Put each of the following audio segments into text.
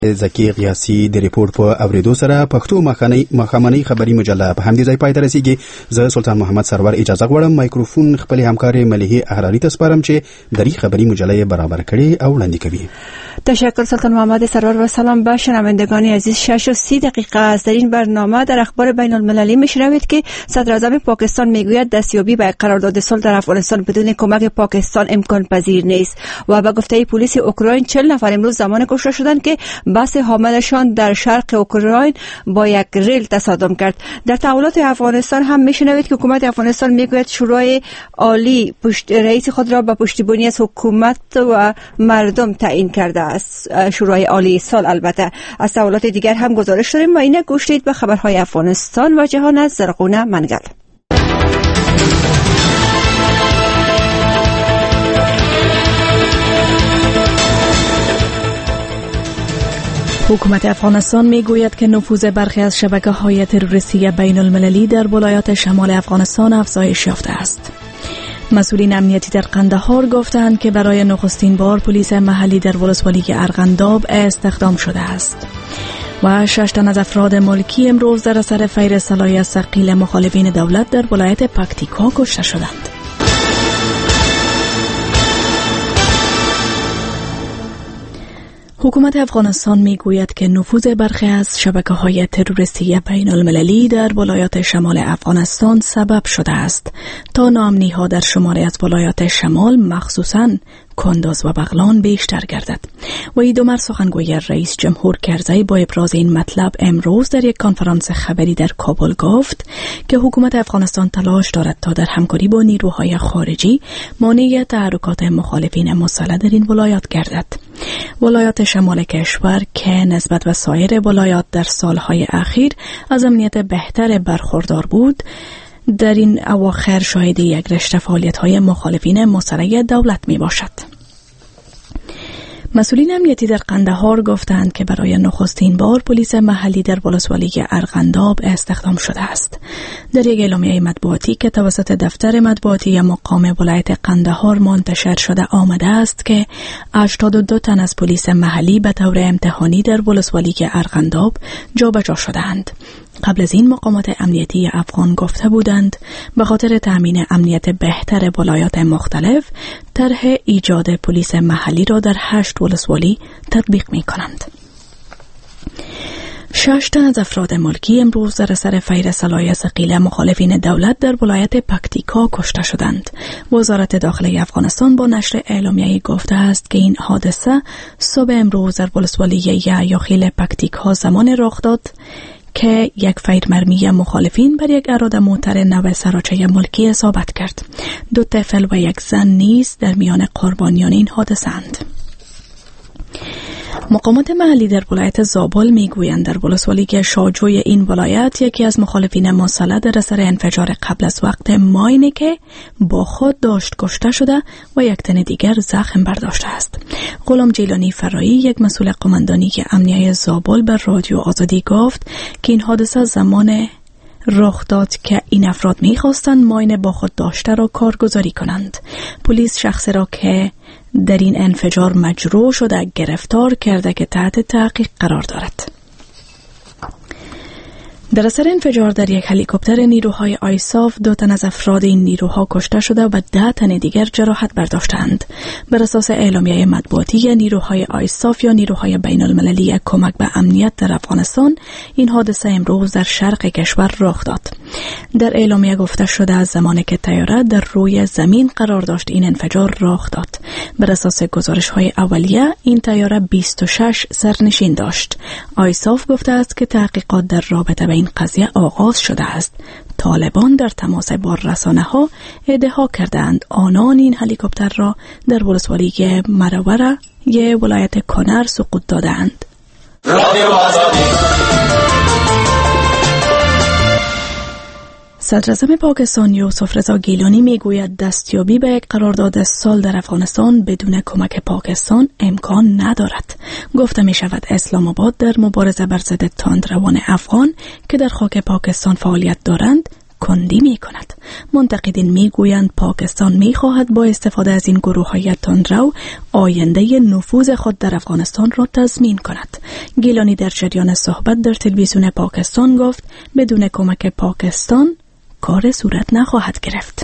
زکی قیاسی د ریپورت په اوریدو سره پښتو مخامنۍ خبري مجله په همدې ځای پای ته رسیږي. زه سلطان محمد سرور اجازه غواړم مایکروفون خپل همکار مليحه احراری ته سپارم چې دری خبري مجله برابر کړي او وړاندې کوي. تشکر سلطان محمد سرور و سلام به شنوندگان عزیز. 6:30 است. در این برنامه در اخبار بین المللی میشنوید که صدر اعظم پاکستان میگوید دستیابی به قرارداد صلح در افغانستان بدون کمک پاکستان امکان پذیر نیست و به گفته پلیس اوکراین 40 نفر امروز زمان کشته شدند که بس حاملشان در شرق اوکراین با یک ریل تصادم کرد. در تحولات افغانستان هم میشنوید که حکومت افغانستان میگوید شورای عالی رئیس خود را به پشتیبانی از حکومت و مردم تعیین کرده است. شورای عالی سال. البته از تحولات دیگر هم گزارش داریم و اینه گوش دید به خبرهای افغانستان و جهان از زرغونه منگل. حکومت افغانستان میگوید که نفوذ برخی از شبکه‌های تروریستی بین المللی در ولایات شمال افغانستان افزایش یافته است. مسئولین امنیتی در قندهار گفتند که برای نخستین بار پلیس محلی در ولسوالی ارغنداب استخدام شده است. و 6 تن از افراد ملکی امروز در اثر فیر صلاحیت ثقیل مخالفین دولت در ولایت پکتیکا کشته شدند. حکومت افغانستان میگوید که نفوذ برخی از شبکه‌های تروریستی بین المللی در ولایات شمال افغانستان سبب شده است تا ناامنی‌ها در شماری از ولایات شمال مخصوصاً کندز و بغلان بیشتر گردد. و ایدومر سخنگوی رئیس جمهور کرزی با ابراز این مطلب امروز در یک کنفرانس خبری در کابل گفت که حکومت افغانستان تلاش دارد تا در همکاری با نیروهای خارجی مانع تحرکات مخالفین مسلح در این ولایات گردد. ولایات شمال کشور که نسبت به سایر ولایات در سالهای اخیر از امنیت بهتر برخوردار بود، در این اواخر شاهد یک رشته فعالیت‌های مخالفین مسلح دولت می باشد. مسئولین امنیتی در قندهار گفتند که برای نخستین بار پلیس محلی در ولسوالی ارغنداب استخدام شده است. در یک اعلامیه مطبوعاتی که توسط دفتر مطبوعاتی مقام ولایت قندهار منتشر شده آمده است که 82 تن از پلیس محلی به طور امتحانی در ولسوالی ارغنداب جابجا شدند. قبل از این مقامات امنیتی افغان گفته بودند به خاطر تامین امنیت بهتر ولایات مختلف طرح ایجاد پلیس محلی را در 8 ولسوالی تطبیق می کنند. 6 تن از افراد ملکی امروز در اثر فیر صلاحیت ثقیل مخالفین دولت در ولایت پکتیکا کشته شدند. وزارت داخله افغانستان با نشر اعلامیه‌ای گفته است که این حادثه صبح امروز در ولسوالی یحییخیل پکتیکا زمان رخ داد که یک فیر مرمی مخالفین بر یک اراده موتر نو سراچه ملکی اصابت کرد. 2 طفل و یک زن نیز در میان قربانیان این حادثه اند. مقامات محلی در ولایت زابل میگویند در ولسوالی شاجوی این ولایت یکی از مخالفین مسلح در اثر انفجار قبل از وقت ماینی که با خود داشت کشته شده و یک تن دیگر زخم برداشته است. غلام جیلانی فرایی، یک مسئول قماندانی امنیه زابل، بر رادیو آزادی گفت که این حادثه زمان رخ داد که این افراد می‌خواستند ماین با خود داشته را کارگزاری کنند. پلیس شخصی را که در این انفجار مجروح شده گرفتار کرده که تحت تحقیق قرار دارد. در اثر انفجار در یک هلیکوپتر نیروهای آیساف 2 تن از افراد این نیروها کشته شده و 10 تن دیگر جراحت برداشتند. بر اساس اعلامیه مطبوعاتی نیروهای آیساف یا نیروهای بین المللی کمک به امنیت در افغانستان، این حادثه امروز در شرق کشور رخ داد. در اعلامیه گفته شده از زمانی که طیاره در روی زمین قرار داشت این انفجار رخ داد. بر اساس گزارش‌های اولیه این طیاره 26 سرنشین داشت. آیساف گفته است که تحقیقات در رابطه با این قضیه آغاز شده است. طالبان در تماس با رسانه‌ها ادعا کردند آنان این هلیکوپتر را در ولسوالی مروره ولایت کنر سقوط دادند. صدر اعظم پاکستان یوسف رضا گیلانی میگوید دستیابی به یک قرارداد صلح در افغانستان بدون کمک پاکستان امکان ندارد. گفته می شود اسلام آباد در مبارزه بر ضد تندروان افغان که در خاک پاکستان فعالیت دارند کندی می کند. منتقدین می گویند پاکستان می خواهد با استفاده از این گروه‌های تندرو آینده نفوذ خود در افغانستان را تضمین کند. گیلانی در جریان صحبت در تلویزیون پاکستان گفت بدون کمک پاکستان کار صورت نخواهد گرفت.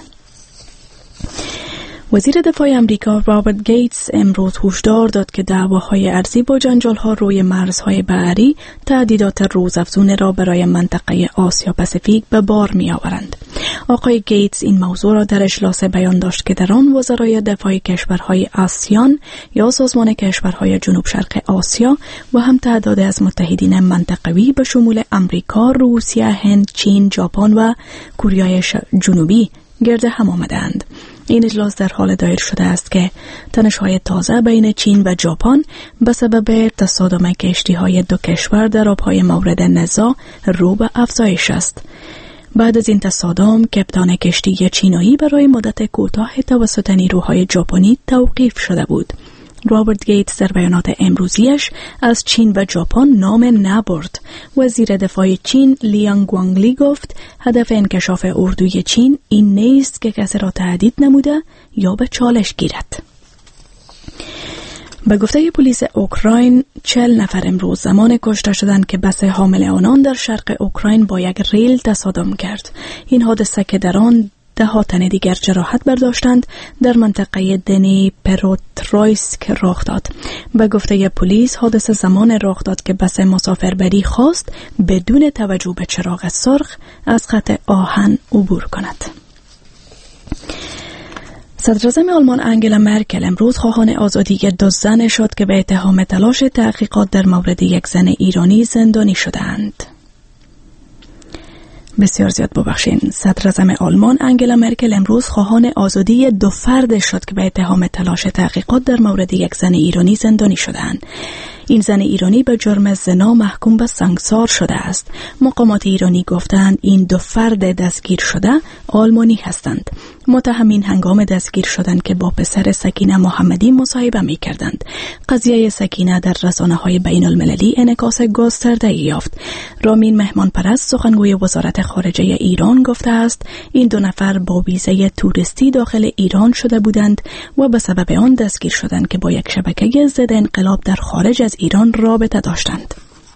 وزیر دفاع امریکا رابرت گیتس امروز هشدار داد که دعواهای ارضی با جنجال‌ها روی مرزهای بحری تهدیدات روزافزون را برای منطقه آسیا پاسیفیک به بار می‌آورند. آقای گیتس این موضوع را در اجلاس بیان داشت که در آن وزرای دفاع کشورهای آسیان یا سازمان کشورهای جنوب شرق آسیا و هم تعداد از متحدین منطقوی به شمول امریکا، روسیه، هند، چین، ژاپن و کره جنوبی گرد هم آمدند. این اجلاس در حال دایر شده است که تنش‌های تازه بین چین و ژاپن به سبب تصادم کشتی‌های دو کشور در آب‌های مورد نزاع رو به افزایش است. بعد از این تصادم کپتان کشتی چینایی برای مدت کوتاه توسط نیروهای ژاپنی توقیف شده بود. رابرت گیتس در بیانات امروزیش از چین و ژاپن نام نبرد. وزیر دفاع چین لیانگ گوانگلی گفت هدف انکشاف اردوی چین این نیست که کسی را تهدید نموده یا به چالش گیرد. به گفته پلیس اوکراین 40 نفر امروز زمان کشته شدند که بس حامل آنان در شرق اوکراین با یک ریل تصادم کرد. این حادثه که در آن 10 تن دیگر جراحت برداشتند در منطقه دنیپروترویسک رخ داد. به گفته پلیس حادثه زمان رخ داد که بس مسافربری خواست بدون توجه به چراغ سرخ از خط آهن عبور کند. صدراعظم آلمان انگلا مرکل امروز خواهان آزادی 2 زن شد که به اتهام تلاش تحقیقات در مورد یک زن ایرانی زندانی شدند. بسیار زیاد ببخشین. صدراعظم آلمان انگلا مرکل امروز خواهان آزادی 2 فرد شد که به اتهام تلاش تحقیقات در مورد یک زن ایرانی زندانی شدند. این زن ایرانی به جرم زنا محکوم به سنگسار شده است. مقامات ایرانی گفتند این 2 فرد دستگیر شده آلمانی هستند. متهمین هنگام دستگیر شدند که با پسر سکینه محمدی مصاحبه می‌کردند. قضیه سکینه در رسانه‌های بین‌المللی انعکاس گسترده‌ای یافت. رامین مهمانپرست سخنگوی وزارت خارجه ایران گفته است این 2 نفر با ویزای توریستی داخل ایران شده بودند و به سبب آن دستگیر شدند که با یک شبکه ضد انقلاب در خارج از ایران رابطه داشتند.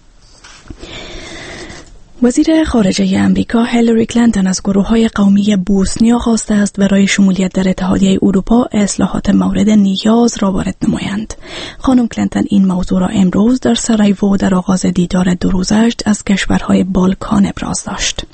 وزیر خارجه امریکا هیلاری کلینتون از گروه‌های قومی بوسنیا خواسته است برای شمولیت در اتحادیه اروپا اصلاحات مورد نیاز را وارد نمایند. خانم کلینتون این موضوع را امروز در سرایوو در آغاز دیدار 2 روزش از کشورهای بالکان ابراز داشت.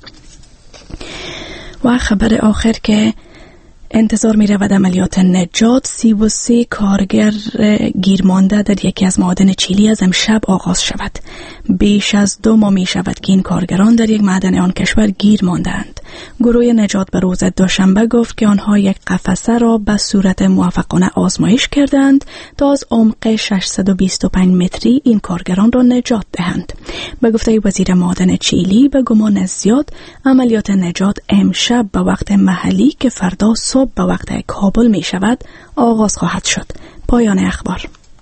و خبر آخر که انتظار می رود عملیات نجات 33 کارگر گیرمانده در یکی از معادن چیلی از امشب آغاز شود. بیش از 2 ماه می شود که این کارگران در یک معدن آن کشور گیر ماندند. گروه نجات به روز دوشنبه گفت که آنها یک قفسه را به صورت موفقانه آزمایش کردند تا از عمق 625 متری این کارگران را نجات دهند. به گفته وزیر معادن چیلی به گمان زیاد عملیات نجات امشب به وقت محلی که فردا صبح به وقت کابل می شود آغاز خواهد شد. پایان اخبار.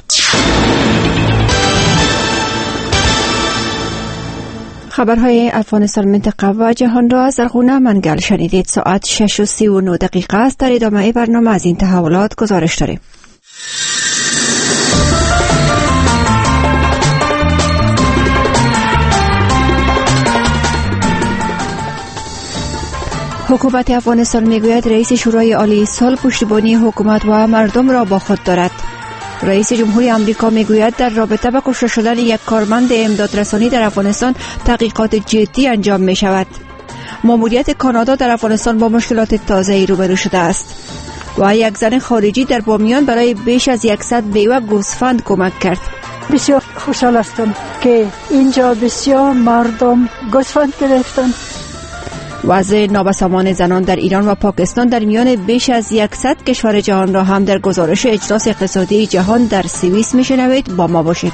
خبرهای افغانستان منطقه و جهان را از زرغونه منگل شنیدید. ساعت 6:39 است. در ادامه برنامه از این تحولات گزارش داریم. حکومت افغانستان میگوید رئیس شورای عالی صلح پشتیبانی حکومت و مردم را با خود دارد. رئیس جمهوری آمریکا میگوید در رابطه با کشته شدن یک کارمند امدادرسانی در افغانستان تحقیقات جدی انجام می شود. ماموریت کانادا در افغانستان با مشکلات تازه‌ای روبرو شده است و یک زن خارجی در بامیان برای بیش از 100 بیوه گوسفند کمک کرد. بسیار خوشحال هستم که اینجا بسیار مردم گوسفند گرفتند. وضع نابسامان زنان در ایران و پاکستان در میان بیش از 100 کشور جهان را هم در گزارش اجلاس اقتصادی جهان در سوئیس میشنوید. با ما باشید.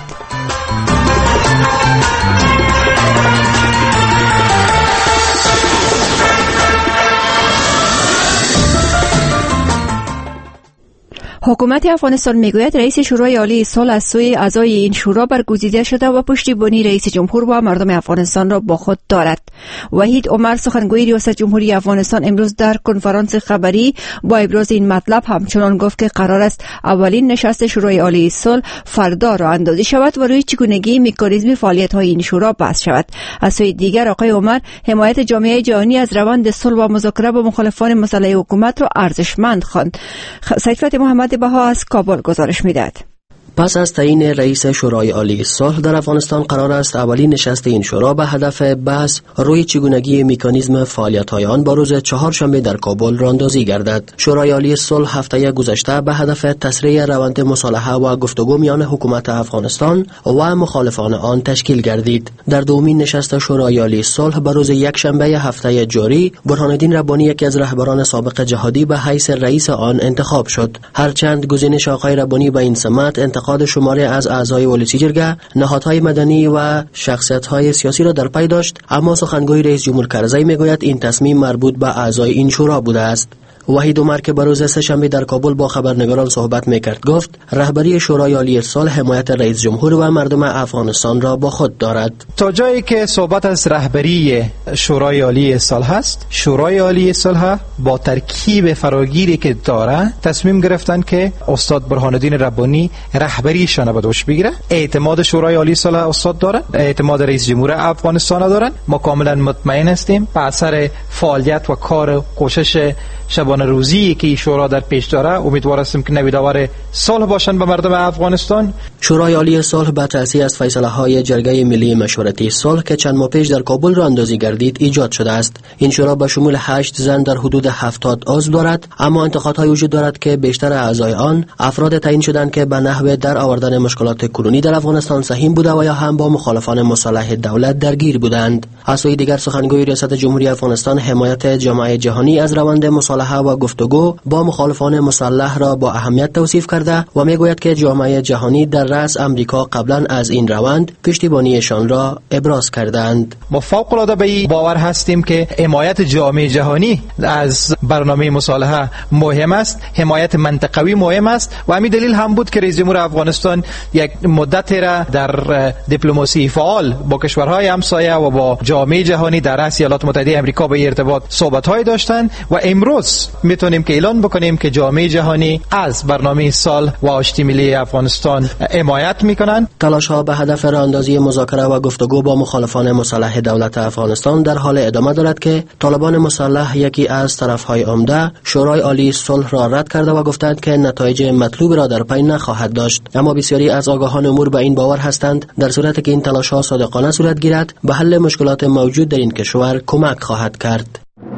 حکومت افغانستان میگوید رئیس شورای عالی صلح از سوی اعضای این شورا برگزیده شده و پشتیبانی رئیس جمهور و مردم افغانستان را با خود دارد. وحید عمر سخنگوی ریاست جمهوری افغانستان امروز در کنفرانس خبری با ابراز این مطلب همچنان گفت که قرار است اولین نشست شورای عالی صلح فردا راه اندازی شود و روی چگونگی مکانیزم فعالیت‌های این شورا بحث شود. از سوی دیگر آقای عمر حمایت جامعه جهانی از روند صلح و مذاکره با مخالفان مسلح حکومت را ارزشمند خواند. سیدفتح محمد بها از کابل گزارش می‌دهد. پس از تعیین رئیس شورای عالی صلح در افغانستان قرار است اولین نشست این شورا به هدف بحث روی چگونگی مکانیزم فعالیت‌های آن با روز چهارشنبه در کابل راهاندازی گردد. شورای عالی صلح هفته گذشته به هدف تسریع روند مصالحه و گفتگو میان حکومت افغانستان و مخالفان آن تشکیل گردید. در دومین نشست شورای عالی صلح به روز یکشنبه هفته جاری برهان الدین ربانی یکی از رهبران سابق جهادی به حیث رئیس آن انتخاب شد. هرچند گزینش آقای ربانی به این سمت انتقاد شماری از اعضای ولسی جرگه، نهادهای مدنی و شخصیت‌های سیاسی را در پی داشت، اما سخنگوی رئیس جمهور کرزی میگوید این تصمیم مربوط به اعضای این شورا بوده است. وحید عمر که به روز سه‌شنبه در کابل با خبرنگاران صحبت میکرد گفت رهبری شورای عالی صلح حمایت رئیس جمهور و مردم افغانستان را با خود دارد. تا جایی که صحبت از رهبری شورای عالی صلح است، شورای عالی صلح با ترکیب فراگیری که داره تصمیم گرفتن که استاد برهان الدین ربانی رهبریشان به دوش بگیره. اعتماد شورای عالی صلح استاد داره، اعتماد رئیس جمهور افغانستان دارن. ما کاملا مطمئن هستیم به اثر فعالیت و کار و کوشش شبانه روزی که شورا در پیش داره امیدوار هستیم که نویدوار صلح باشند به مردم افغانستان. شورای عالی صلح به تأثیر از فیصله‌های جرگه ملی مشورتی صلح که چند ماه پیش در کابل راهاندازی گردید ایجاد شده است. این شورا به شمول 8 زن در حدود 70 عضو دارد، اما انتقادهای وجود دارد که بیشتر اعضای آن افراد تعیین شدند که به نحو در آوردن مشکلات کنونی در افغانستان سهیم بوده و یا هم با مخالفان مسلح دولت درگیر بودند. از سوی دیگر سخنگوی ریاست جمهوری افغانستان حمایت جامعه جهانی از روند مصالحه و گفتگو با مخالفان مسلح را با اهمیت توصیف کرده و میگوید که جامعه جهانی در رأس امریکا قبلا از این روند پشتیبانیشان را ابراز کردند. ما فوق العاده به این باور هستیم که حمایت جامعه جهانی از برنامه مصالحه مهم است، حمایت منطقوی مهم است و همین دلیل هم بود که رئیس جمهور افغانستان یک مدت را در دیپلماسی فعال با کشورهای همسایه و با جامعه جهانی در رأس ایالات متحده آمریکا به ارتباط صحبت‌های داشتند و امروز میتونیم که اعلان بکنیم که جامعه جهانی از برنامه صلح و آشتی ملی افغانستان حمایت میکنند. تلاش‌ها به هدف راهاندازی مذاکره و گفتگو با مخالفان مسلح دولت افغانستان در حال ادامه دارد که طالبان مسلح یکی از طرف‌های عمده شورای عالی صلح را رد کرده و گفتند که نتایج مطلوب را در پی نخواهد داشت. اما بسیاری از آگاهان امور به این باور هستند در صورتی که این تلاش‌ها صادقانه صورت گیرد به حل مشکلات موجود در این کشور کمک خواهد کرد.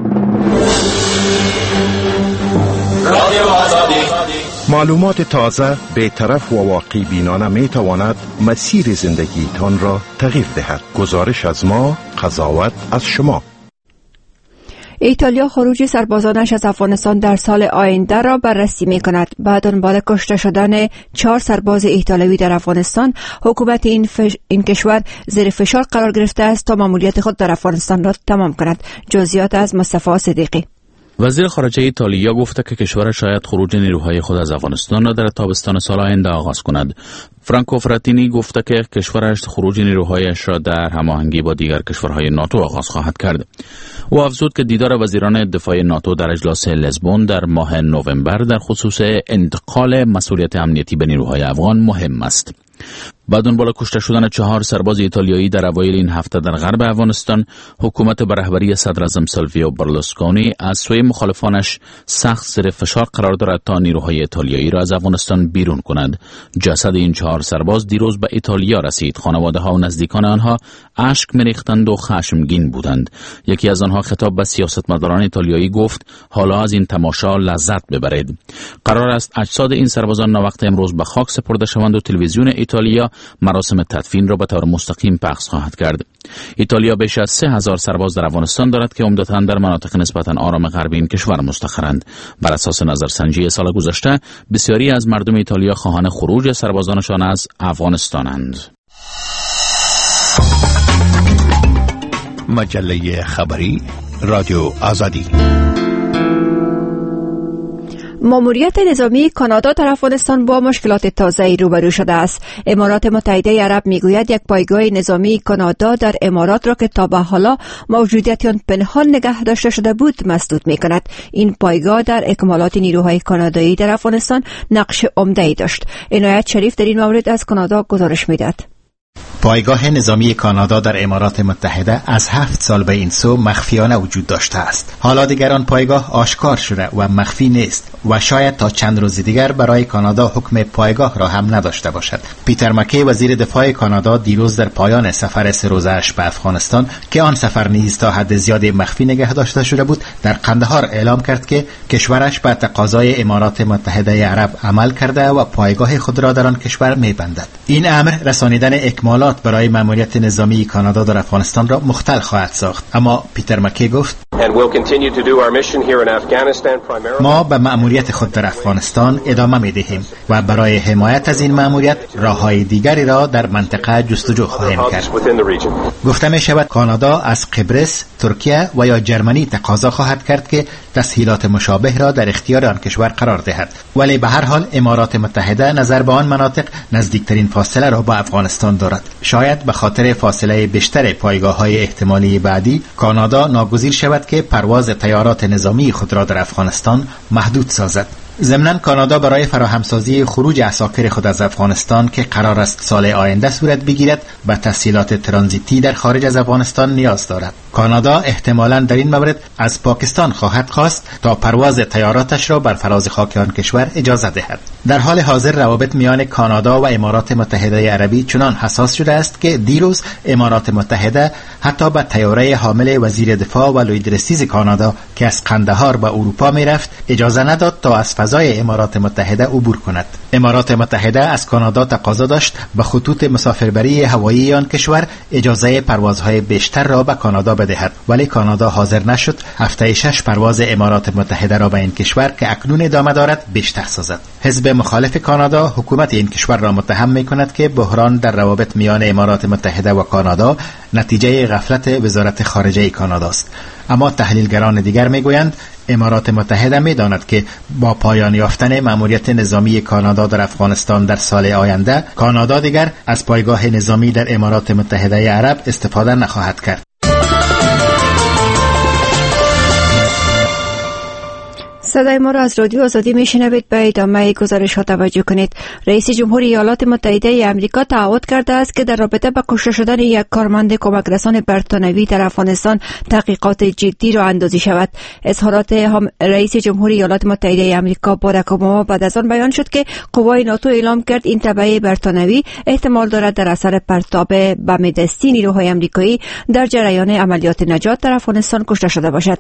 معلومات تازه، بی‌طرف و واقعی بینانه می تواند مسیر زندگی تان را تغییر دهد. گزارش از ما، قضاوت از شما. ایتالیا خروج سربازانش از افغانستان در سال آینده را بررسی می کند. بعد دنبال کشته شدن 4 سرباز ایتالیایی در افغانستان، حکومت این کشور زیر فشار قرار گرفته است تا مأموریت خود در افغانستان را تمام کند. جزئیات از مصطفی صدیقی. وزیر خارجه ایتالیا گفته که کشور شاید خروج نیروهای خود از افغانستان را در تابستان سال آینده آغاز کند. فرانکو فراتینی گفته که کشورش خروج نیروهایش را در هماهنگی با دیگر کشورهای ناتو آغاز خواهد کرد. او افزود که دیدار وزیران دفاع ناتو در اجلاس لزبون در ماه نوامبر در خصوص انتقال مسئولیت امنیتی به نیروهای افغان مهم است. بعد دنبال کشته شدن 4 سرباز ایتالیایی در اوایل این هفته در غرب افغانستان، حکومت به رهبری صدراعظم سیلویو برلوسکونی از سوی مخالفانش سخت زیر فشار قرار دارد تا نیروهای ایتالیایی را از افغانستان بیرون کند. جسد این 4 سرباز دیروز به ایتالیا رسید. خانواده‌ها و نزدیکان آنها اشک می‌ریختند و خشمگین بودند. یکی از آنها خطاب به سیاستمداران ایتالیایی گفت: حالا از این تماشا لذت ببرید. قرار است اجساد این سربازان ناوقت امروز به خاک سپرده شوند و تلویزیون ایتالیا مراسم تدفین را به طور مستقیم پخش خواهد کرد. ایتالیا بیش از 3000 سرباز در افغانستان دارد که عمدتاً در مناطق نسبتاً آرام غربی این کشور مستقرند. بر اساس نظرسنجی سال گذشته، بسیاری از مردم ایتالیا خواهان خروج سربازانشان از افغانستانند. مجله خبری رادیو آزادی. ماموریت نظامی کانادا در افغانستان با مشکلات تازه‌ای روبرو شده است. امارات متحده عرب میگوید یک پایگاه نظامی کانادا در امارات را که تا به حالا موجودیت آن پنهان نگه داشته شده بود مسدود می‌کند. این پایگاه در اکمالات نیروهای کانادایی در افغانستان نقش عمده‌ای داشت. عنایت شریف در این مورد از کانادا گزارش می‌دهد. پایگاه نظامی کانادا در امارات متحده از 7 سال به این سو مخفیانه وجود داشته است. حالا دیگر آن پایگاه آشکار شده و مخفی نیست و شاید تا چند روز دیگر برای کانادا حکم پایگاه را هم نداشته باشد. پیتر مکی وزیر دفاع کانادا دیروز در پایان سفر 3 روزه‌اش به افغانستان که آن سفر نیز تا حد زیادی مخفی نگه داشته شده بود، در قندهار اعلام کرد که کشورش به تقاضای امارات متحده عرب عمل کرده و پایگاه خود را در آن کشور می‌بندد. این امر رسانیدن اکمالات برای ماموریت نظامی کانادا در افغانستان را مختل خواهد ساخت. اما پیتر مکی گفت ما به ماموریت خود در افغانستان ادامه می‌دهیم و برای حمایت از این ماموریت راه‌های دیگری را در منطقه جستجو خواهیم کرد. گفته می شود کانادا از قبرس، ترکیه و یا جرمنی تقاضا خواهد کرد که تسهیلات مشابه را در اختیار آن کشور قرار دهد، ولی به هر حال امارات متحده نظر به آن مناطق نزدیکترین فاصله را با افغانستان دارد. شاید به خاطر فاصله بیشتر پایگاه‌های احتمالی بعدی کانادا ناگزیر شود که پرواز طیارات نظامی خود را در افغانستان محدود سازد. ضمناً کانادا برای فراهمسازی خروج عساکر خود از افغانستان که قرار است سال آینده صورت بگیرد به تسهیلات ترانزیتی در خارج از افغانستان نیاز دارد. کانادا احتمالاً در این مورد از پاکستان خواهد خواست تا پرواز طیاراتش را بر فراز خاک آن کشور اجازه دهد. در حال حاضر روابط میان کانادا و امارات متحده عربی چنان حساس شده است که دیروز امارات متحده حتی به طیاره حامل وزیر دفاع و لویدرسیز کانادا که از قندهار به اروپا میرفت اجازه نداد تا از فضای امارات متحده عبور کند. امارات متحده از کانادا تقاضا داشت به خطوط مسافربری هوایی آن کشور اجازه پروازهای بیشتر را به کانادا بدهد، ولی کانادا حاضر نشد هفته 6 پرواز امارات متحده را به این کشور که اکنون ادامه دارد بیشتر سازد. حزب مخالف کانادا حکومت این کشور را متهم می‌کند که بحران در روابط میان امارات متحده و کانادا نتیجه غفلت وزارت خارجه کانادا است. اما تحلیلگران دیگر میگویند امارات متحده می‌داند که با پایان یافتن ماموریت نظامی کانادا در افغانستان در سال آینده کانادا دیگر از پایگاه نظامی در امارات متحده عرب استفاده نخواهد کرد. صدای ما را از رادیو آزادی میشنوید. به ادامه گزارش ها توجه کنید. رئیس جمهور ایالات متحده آمریکا تعهد کرده است که در رابطه با کشته شدن یک کارمند کمک رسان بریتانیایی در افغانستان تحقیقات جدی را اندازی شود. اظهارات رئیس جمهور ایالات متحده آمریکا باراک اوباما بعد از آن بیان شد که قوای ناتو اعلام کرد این تبعه بریتانیایی احتمال دارد در اثر پرتاب بم دستی نیروهای آمریکایی در جریان عملیات نجات در افغانستان کشته شده باشد.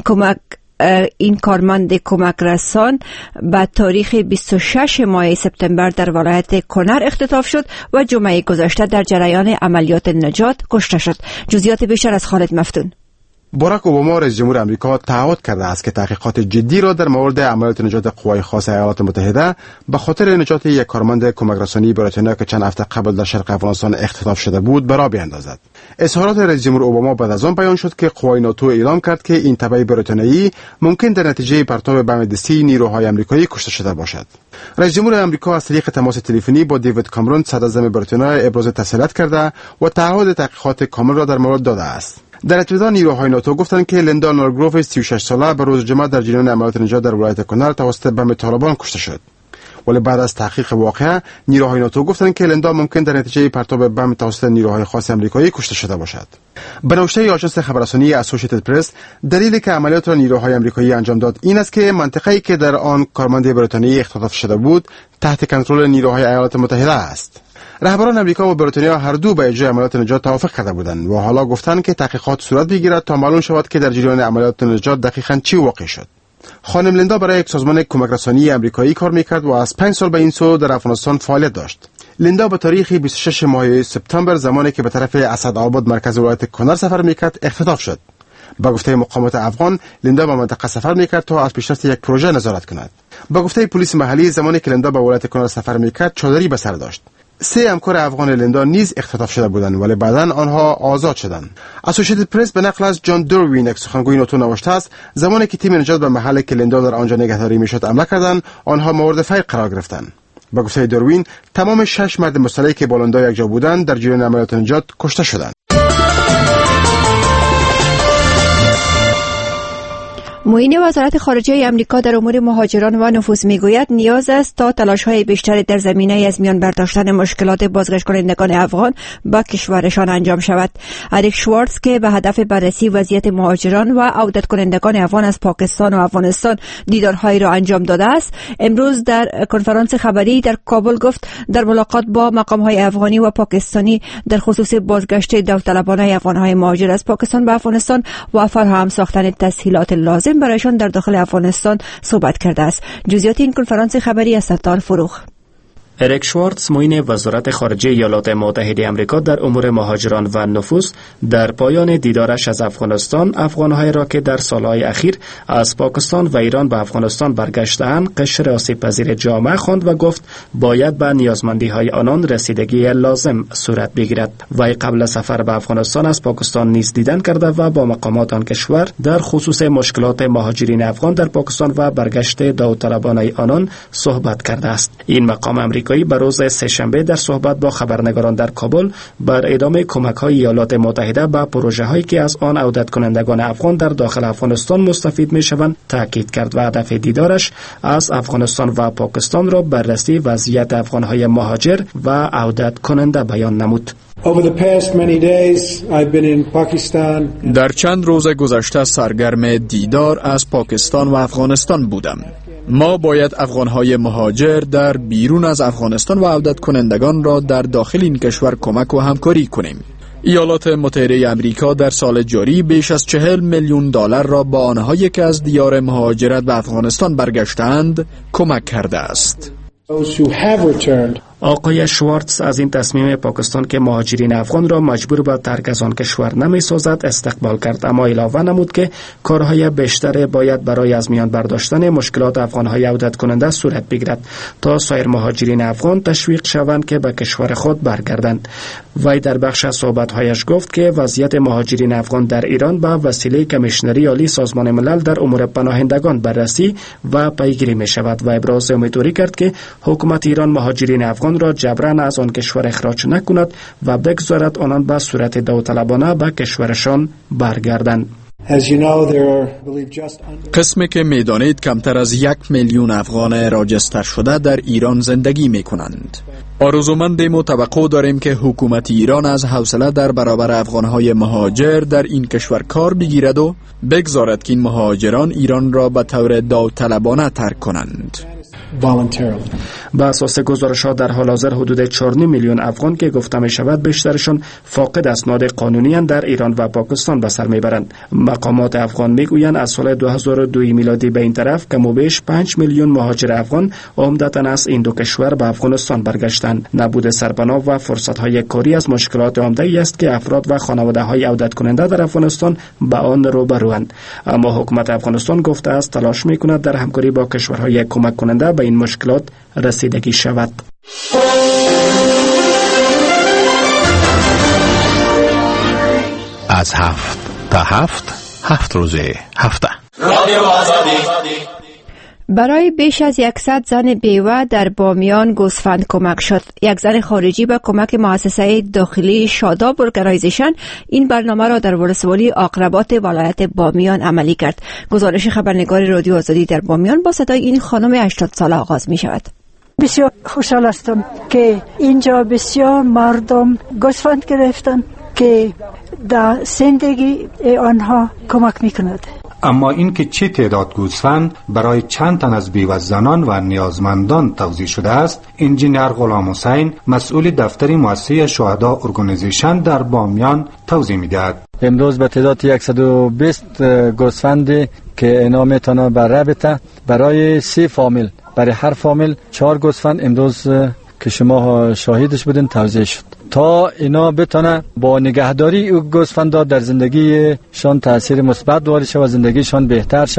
این کارمند کمک رسان به تاریخ 26 ماه سپتامبر در ولایت کنر اختطاف شد و جمعه گذشته در جریان عملیات نجات کشته شد. جزئیات بیشتر از خالد مفتون. باراک اوباما رئیس جمهور آمریکا تعهد کرده است که تحقیقات جدی را در مورد عملیات نجات قوای خاص ایالات متحده به خاطر نجات یک کارمند کمک رسانی بریتانیا که چند هفته قبل در شرق افغانستان اختطاف شده بود برا بیاندازد. اظهارات رئیس جمهور اوباما بعد از آن بیان شد که قوای ناتو اعلام کرد که این تبعه بریتانیایی ممکن در نتیجه پرتاب بم دستی نیروهای آمریکایی کشته شده باشد. رئیس جمهور آمریکا از طریق تماس تلفنی با دیوید کامرون صدراعظم بریتانیا ابراز تسلیت کرده و تعهد تحقیقات کامل را در مورد داده است. در ابتدا نیروهای ناتو گفتند که لیندا نورگروف 36 ساله به روز جمعه در جریان عملیات نجات در ولایت کنر توسط بم طالبان کشته شد. ولی بعد از تحقیق واقعه نیروهای ناتو گفتند که لیندا ممکن در نتیجه پرتاب بم توسط نیروهای خاص آمریکایی کشته شده باشد. به نوشته آژانس خبررسانی اسوسییتد پرس، دلیلی که عملیات را نیروهای آمریکایی انجام داد این است که منطقه‌ای که در آن کارمند بریتانیایی اختطاف شده بود تحت کنترل نیروهای ایالات متحده است. رهبران آمریکا و بریتانیا هر دو به اجرای عملیات نجات توافق کرده بودند و حالا گفتند که تحقیقات صورت بگیرد تا معلوم شود که در جریان عملیات نجات دقیقاً چی واقع شد. خانم لیندا برای یک سازمان کمک رسانی آمریکایی کار میکرد و از 5 سال به این سو در افغانستان فعالیت داشت. لیندا به تاریخ 26 ماه سپتامبر زمانی که به طرف اسدآباد مرکز ولایت کنر سفر میکرد اختطاف شد. با گفته مقامات افغان لیندا به منطقه سفر میکرد تا از پیشرفت یک پروژه نظارت کند. با گفته پلیس محلی زمانی که لیندا به ولایت کنر سفر میکرد چادری به سر داشت. 3 همکار افغان لندا نیز اختطاف شده بودند ولی بعداً آنها آزاد شدند. اسوسییتد پرس به نقل از جان دروین یک سخنگوی ناتو نوشته است زمانی که تیم نجات به محلی که لندا در آنجا نگهداری میشد حمله کردند آنها مورد فیر قرار گرفتند. با گفته دروین تمام 6 مرد مسلحی که با لندا یکجا بودند در جریان عملیات نجات کشته شدند. معین وزارت خارجه آمریکا در امور مهاجران و نفوذ میگوید نیاز است تا تلاش‌های بیشتری در زمینه از میان برداشتن مشکلات بازگشت کنندگان افغان به کشورشان انجام شود. اریک شوارتز که به هدف بررسی وضعیت مهاجران و عودت کنندگان افغان از پاکستان و افغانستان دیدارهایی را انجام داده است، امروز در کنفرانس خبری در کابل گفت در ملاقات با مقام‌های افغانی و پاکستانی در خصوص بازگشت داوطلبانه افغان‌های مهاجر از پاکستان به افغانستان و فراهم ساختن تسهیلات لازم برایشان در داخل افغانستان صحبت کرده است. جزئیات این کنفرانس خبری از ستار فروخ. اریک شوارتز معین وزارت خارجه ایالات متحده آمریکا در امور مهاجران و نفوذ در پایان دیدارش از افغانستان افغان‌هایی را که در سالهای اخیر از پاکستان و ایران به افغانستان برگشته‌اند قشر آسیب‌پذیر جامعه خواند و گفت باید به نیازمندی‌های آنان رسیدگی لازم صورت بگیرد. وی قبل سفر به افغانستان از پاکستان نیز دیدن کرده و با مقامات آن کشور در خصوص مشکلات مهاجرین افغان در پاکستان و برگشت داوطلبانه آنان صحبت کرده است. این مقام آمریکایی به روز سه‌شنبه در صحبت با خبرنگاران در کابل بر ادامه کمک‌های ایالات متحده به پروژه‌هایی که از آن عودت کنندگان افغان در داخل افغانستان مستفید می‌شوند تاکید کرد و هدف دیدارش از افغانستان و پاکستان را بررسی وضعیت افغان‌های مهاجر و عودت کننده بیان نمود. در چند روز گذشته سرگرم دیدار از پاکستان و افغانستان بودم. ما باید افغانهای مهاجر در بیرون از افغانستان و عودت کنندگان را در داخل این کشور کمک و همکاری کنیم. ایالات متحده آمریکا در سال جاری بیش از 40 میلیون دلار را با آنهایی که از دیار مهاجرت به افغانستان برگشتند کمک کرده است. آقای شوارتز از این تصمیم پاکستان که مهاجرین افغان را مجبور به ترک از آن کشور نمی سازد استقبال کرد، اما علاوه نمود که کارهای بیشتر باید برای از میان برداشتن مشکلات افغانهای عودت کننده صورت بگیرد تا سایر مهاجرین افغان تشویق شوند که به کشور خود برگردند. وی در بخش از صحبت‌هایش گفت که وضعیت مهاجرین افغان در ایران به وسیله کمیشنری عالی سازمان ملل در امور پناهندگان بررسی و پیگیری می شود و ابراز امیدواری کرد که حکومت ایران مهاجرین افغان را جبران از آن کشور اخراج نکند و بگذارد آنان به صورت داوطلبانه به کشورشان برگردند. قسمی که میدانید کمتر از 1 میلیون افغان راجستر شده در ایران زندگی می کنند. آرزومندیم و توقع داریم که حکومت ایران از حوصله در برابر افغانهای مهاجر در این کشور کار بگیرد و بگذارد که این مهاجران ایران را به طور داوطلبانه ترک کنند. به اساس گزارش‌ها در حال حاضر حدود 4 میلیون افغان که گفته می شود بیشترشان فاقد اسناد قانونی در ایران و پاکستان به سر میبرند. مقامات افغان میگویند از سال 2002 میلادی به این طرف کم و بیش 5 میلیون مهاجر افغان عمدتاً از این دو کشور به افغانستان برگشتند. نبود سرپناه و فرصت‌های کاری از مشکلات عمده‌ای است که افراد و خانواده‌های عودت کننده در افغانستان به آن روبروند. اما حکومت افغانستان گفته است تلاش می‌کند در همکاری با کشورهای کمک کننده به این مشکلات رسیدگی شود. از 7 تا 7 روز هفته برای بیش از 100 زن بیوه در بامیان گوسفند کمک شد. یک زن خارجی به کمک مؤسسه داخلی شاداب ارگانایزیشن این برنامه را در ولسوالی عقربات ولایت بامیان عملی کرد. گزارش خبرنگار رادیو آزادی در بامیان با صدای این خانم 80 ساله آغاز می شود. بسیار خوشحال هستم که اینجا بسیار مردم گوسفند گرفتن که در زندگی آنها کمک میکند. اما اینکه چه تعداد گوسفند برای چند تن از بیوه زنان و نیازمندان توزیع شده است، انجینیر غلام حسین مسئول دفتر مؤسسه شهدا ارگانیزیشن در بامیان توضیح میدهد. امروز به تعداد 120 گوسفند که اینا میتونه بر رابطه برای 3 فامیل، برای هر فامیل 4 گوسفند امروز که شما شاهدش بودین توزیع شد تا اینا بتونه با نگهداری گوسفندا در زندگیشان تاثیر مثبت وارد شود و زندگیشان بهتر شود.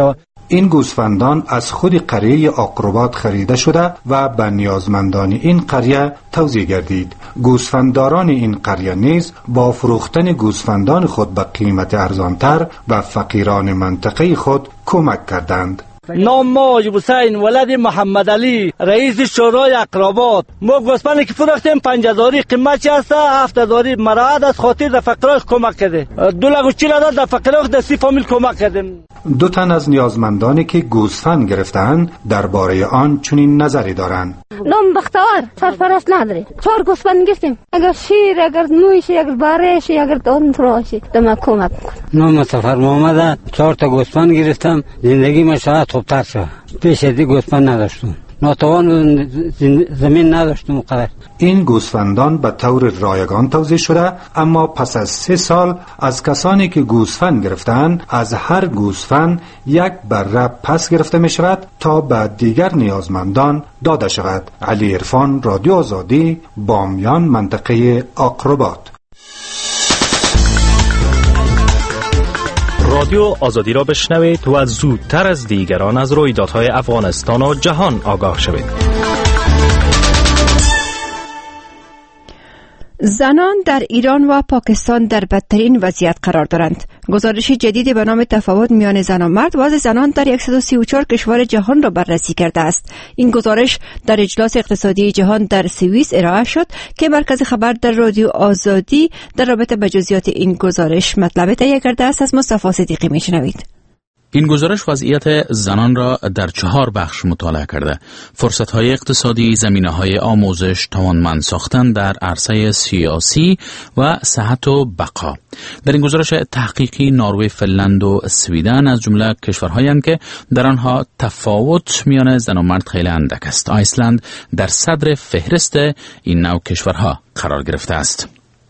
این گوسفندان از خود قریه آقربات خریده شده و به نیازمندان این قریه توزیع گردید. گوسفندداران این قریه نیز با فروختن گوسفندان خود به قیمت ارزانتر و فقیران منطقه خود کمک کردند. نام ما حاجی حسین ولد محمد علی رئیس شورای اقربات. ما گوسفندی که فروختیم 50,000 قیمتش هست، 7,000 مراعات از خاطر در فقیراش کمک کرده. 2,40,000 در فقیراش در 30 فامیل کمک کردیم. 2 تن از نیازمندانی که گوسفند گرفتند درباره آن چنین نظری دارند. نام بختیار سرپرست نداره. 4 گوسفند گرفتیم. اگر شیر، اگر موش، اگر بارش، اگر دون تراشی دم کمک کن. نام سفر محمد 4 تا گوسفند گرفتم. زندگی ما شاید خوبتر شد. پیش از این گوسفند نداشتم. ناتوان زمین نداشتم قدر. این گوسفندان به طور رایگان توزیع شده، اما پس از 3 سال از کسانی که گوسفند گرفتند از هر گوسفند 1 بره پس گرفته می شود تا به دیگر نیازمندان داده شود. علی عرفان، رادیو آزادی، بامیان، منطقه آقربات. رادیو آزادی را بشنوید و زودتر از دیگران از رویدادهای افغانستان و جهان آگاه شوید. زنان در ایران و پاکستان در بدترین وضعیت قرار دارند. گزارش جدیدی به نام تفاوت میان زن و مرد وضع زنان در 134 کشور جهان را بررسی کرده است. این گزارش در اجلاس اقتصادی جهان در سوئیس ارائه شد که مرکز خبر در رادیو آزادی در رابطه با جزئیات این گزارش مطلب تهیه کرده است. از مصطفی صدیقی میشنوید. این گزارش وضعیت زنان را در 4 بخش مطالعه کرده: فرصت‌های اقتصادی، زمینه‌های آموزش، توانمند ساختن در عرصه سیاسی و صحت و بقا. در این گزارش تحقیقی نروژ، فنلند و سویدن از جمله کشورهایند که در آنها تفاوت میان زن و مرد خیلی اندک است. ایسلند در صدر فهرست این نوع کشورها قرار گرفته است.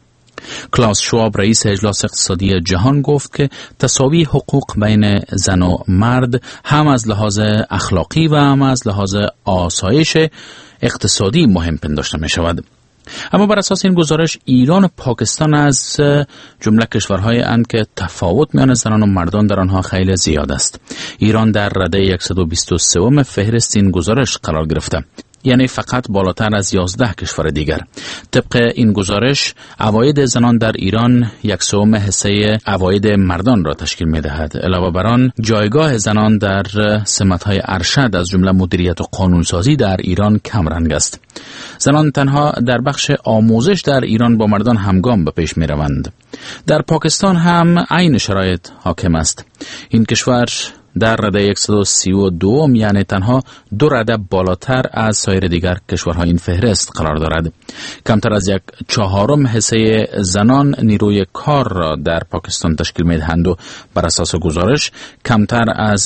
کلاس شواب رئیس اجلاس اقتصادی جهان گفت که تساوی حقوق بین زن و مرد هم از لحاظ اخلاقی و هم از لحاظ آسایش اقتصادی مهم پنداشته می شود. اما بر اساس این گزارش ایران و پاکستان از جمله کشورهای اند که تفاوت میان زنان و مردان در آنها خیلی زیاد است. ایران در رده 123 فهرست این گزارش قرار گرفته، یعنی فقط بالاتر از 11 کشور دیگر. طبق این گزارش عواید زنان در ایران 1/3 حصه عواید مردان را تشکیل می دهد. علاوه بر آن جایگاه زنان در سمت‌های ارشد از جمله مدیریت و قانونسازی در ایران کم رنگ است. زنان تنها در بخش آموزش در ایران با مردان همگام به پیش می روند. در پاکستان هم عین شرایط حاکم است. این کشور در رده 132 یعنی تنها 2 رده بالاتر از سایر دیگر کشورهای این فهرست قرار دارد. کمتر از 1/4 حصه زنان نیروی کار را در پاکستان تشکیل می‌دهند و بر اساس گزارش کمتر از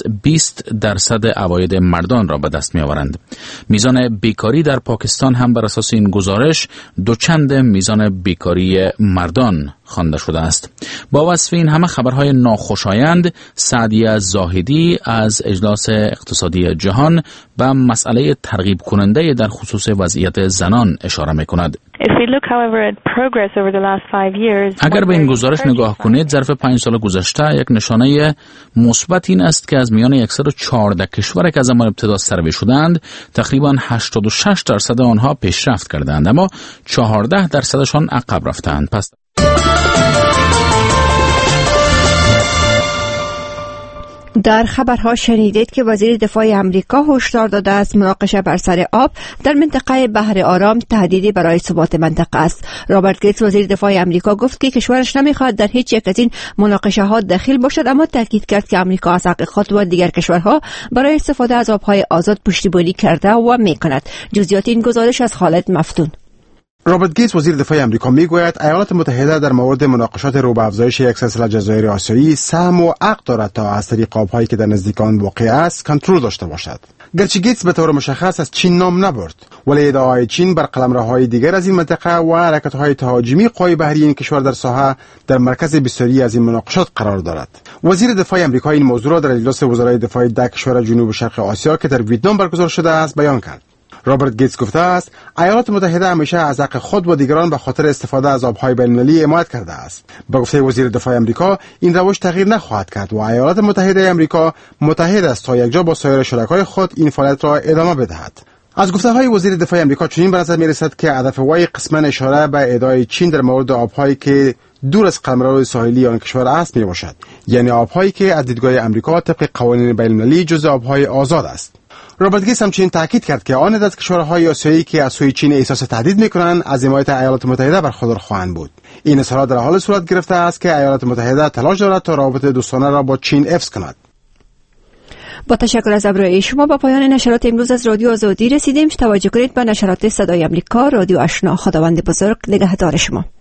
20% عواید مردان را به دست می‌آورند. میزان بیکاری در پاکستان هم بر اساس این گزارش 2 چند میزان بیکاری مردان خوانده شده است. با وصف این همه خبرهای ناخوشایند، سعدیه زاهدی از اجلاس اقتصادی جهان به مسئله ترغیب کننده در خصوص وضعیت زنان اشاره می‌کند. اگر به این گزارش نگاه کنید، ظرف 5 سال گذشته یک نشانه مثبت این است که از میان 114 کشور که از زمان ابتدا سروی شدند، تقریبا 86% آنها پیشرفت کردند، اما 14% عقب رفتند. پس در خبرها شنیدید که وزیر دفاع امریکا هشدار داده است مناقشه بر سر آب در منطقه بحر آرام تهدیدی برای ثبات منطقه است. رابرت گیتس وزیر دفاع امریکا گفت که کشورش نمیخواد در هیچ یک از این مناقشه ها دخیل باشد، اما تاکید کرد که امریکا از حق خود و دیگر کشورها برای استفاده از آبهای آزاد پشتیبانی کرده و میکند. جزئیات این گزارش از خالد مفتون. رابرت گیتس وزیر دفاع آمریکا میگوید ایالات متحده در مورد مناقشات رو به افزایش یک سلسله جزایر آسیایی سهم و حق دارد تا از طریق آب‌هایی که در نزدیک آن واقع است کنترل داشته باشد. گرچه گیتس به طور مشخص از چین نام نبرد، ولی ادعاهای چین بر قلمروهای دیگر از این منطقه و حرکت‌های تهاجمی قوای بحری این کشور در ساحه در مرکز بسیاری از این مناقشات قرار دارد. وزیر دفاع آمریکا این موضوع را در اجلاس وزرای دفاع 10 کشور جنوب شرق آسیا که در ویتنام برگزار شده است بیان کرد. رابرت گیتس گفته است ایالات متحده همیشه از حق خود و دیگران به خاطر استفاده از آبهای بین‌المللی حمایت کرده است. به گفته وزیر دفاع آمریکا این روش تغییر نخواهد کرد و ایالات متحده آمریکا متحد است تا یکجا با سایر شرکای خود این فعالیت را ادامه بدهد. از گفته‌های وزیر دفاع آمریکا چنین به نظر می‌رسد که هدف وی قسماً اشاره به ادعای چین در مورد آبهایی که دور از قلمرو ساحلی آن کشور است میباشد، یعنی آبهایی که از دیدگاه آمریکا طبق قوانین بین‌المللی جزء آبهای آزاد است. رابرت گیتس همچنین تاکید کرد که آن از کشورهای آسیایی که از سوی چین احساس تهدید میکنند از حمایت ایالات متحده برخوردار خواهند بود. این اظهارات در حال صورت گرفته است که ایالات متحده تلاش دارد تا روابط دوستانه را با چین حفظ کند. با تشکر از ابرای شما با پایان نشرات امروز از رادیو آزادی رسیدیم. توجه کنید به نشرات صدای آمریکا، رادیو آشنا. خداوند بزرگ نگهدار شما.